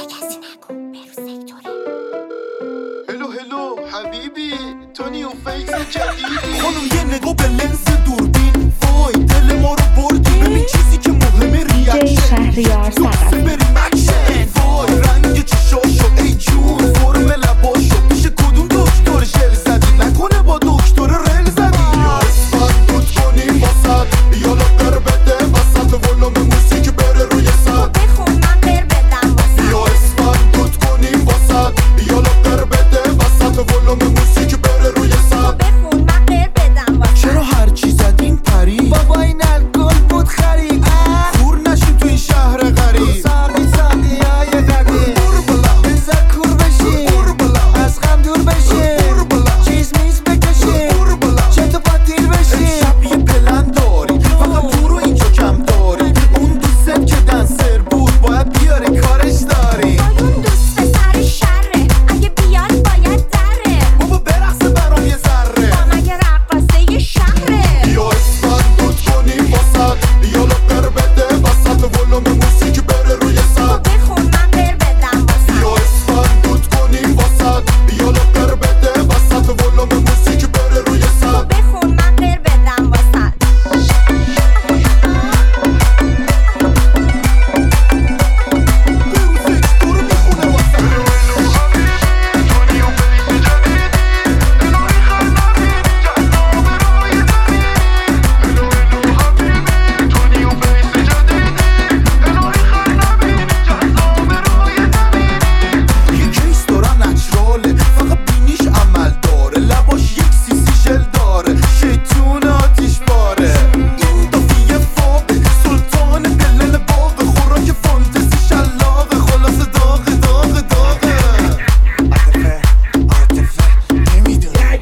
کسی نگو برو سکتوره. هلو حبیبی تو نیو فیس جدیدی. خانم یه نگاه به لنز دوربین، وای دل ما رو بردی. ببین چیزی که مهمه ریاکشن، شهریار لحظه بریم اکشن. وای رنگ چشاشو ای جون، فرم لباشو پیش کدوم دکتر ژل زدی؟ نکنه با دکتر رل زدی؟ یا اسفند بود کنیم واسد، یا لقر بده وسط ولوم موسیقی بره روی صد. بخون من قر بدم واسه. یا اسفند بود کنیم واسد، یا لقر بده وسط ولوم موسیقی بره روی صد. بخون من قر بدم واسه. چرا هرچی زدین پری؟ بابا این الکل بود خرید. خور نشو تو این شهر غریب. ساقی های قدیم بزا کور بشی، از غم دور بشی، چیز میز بکشی، چند پاتیر بشی. شب یه پلن داری، فقط تو رو اینجا کم داری. اون دوست که دنسر بود باید بیاری کارش داری. اون دوست پسر شره، اگه بیاد باید دره. بابا برقصه برام یه ذره، با مگه رقاصه یه شهره. یا اسفند بود کنیم واسد، یا لقر بده وسط ولوم موسیقی بره روی صد. بخون من قر بدم واسه. یا اسفند بود کنیم واسد، یا لقر بده وسط ولوم موسیقی بره روی صد. بخون من قر بدم واسه. یه کیس دارن نچراله، فقط بینیش عمل داره. لباش یک سیسی ژل داره، شیطون آتیش باره. این دافیه فابه، سلطان دلل باغ. خوراک فانتزی شلاقه، خلاص داغه. عاطفه نمیدونه.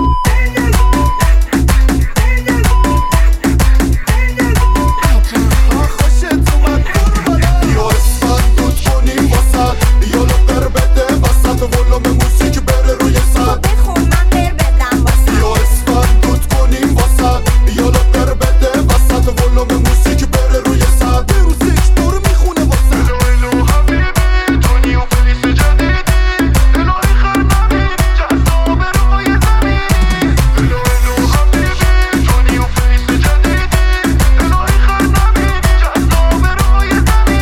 خوشت اومد یا اسفند بود کنیم واسد، یا لقر بده وسط ولوم موسیقی بره روی صد. بخون من قر بدم واسه. یا اسفند بود کنیم واسد، یا لقر بده وسط ولوم موسیقی بره روی صد. بروزش دور میخونه واسد. الو حبیبی تو نیو فلیس جدیدی، الهی خر نبینی جذاب روی زمین. الو حبیبی تو نیو فلیس جدیدی، الهی خر نبینی جذاب روی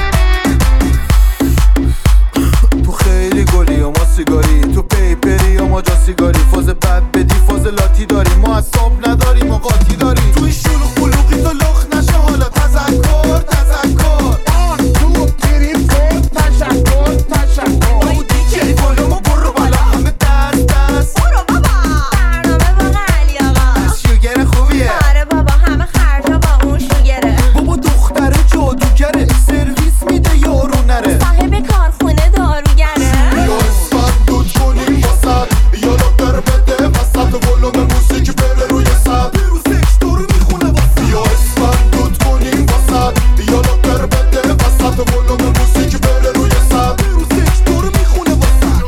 زمین. تو خیلی گلی و ما سیگاری، تو پیپری و ما جا سیگاری. فاز بد بدی فاز لاتی داری، ما اصاب نداریم و قاطی داریم. توی شلوغ بلوغی تو لخ نشه حالا. تذکر آن تو تیریم کن. تشکر او دیگه بالامو برو بالا. همه دست برو بابا. برنامه با علی آقا. شوگر خوبیه. آره بابا همه خرجا با اون شوگره. بابا دختره جادوگره، سرویس میده یارو نره. صاحب کارخونه داروگره. یا اسفند بود کنیم واسد، یا لقر بده وسط ولوم موسیقی بره روی صد. بروزش دور میخونه واسد. یا اسفند بود کنیم واسد، یا لقر بده وسط ولوم موسیقی بره روی صد. بروزش دور میخونه واسد.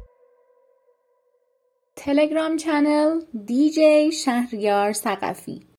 تلگرام چنل DJ شهریار ثقفی.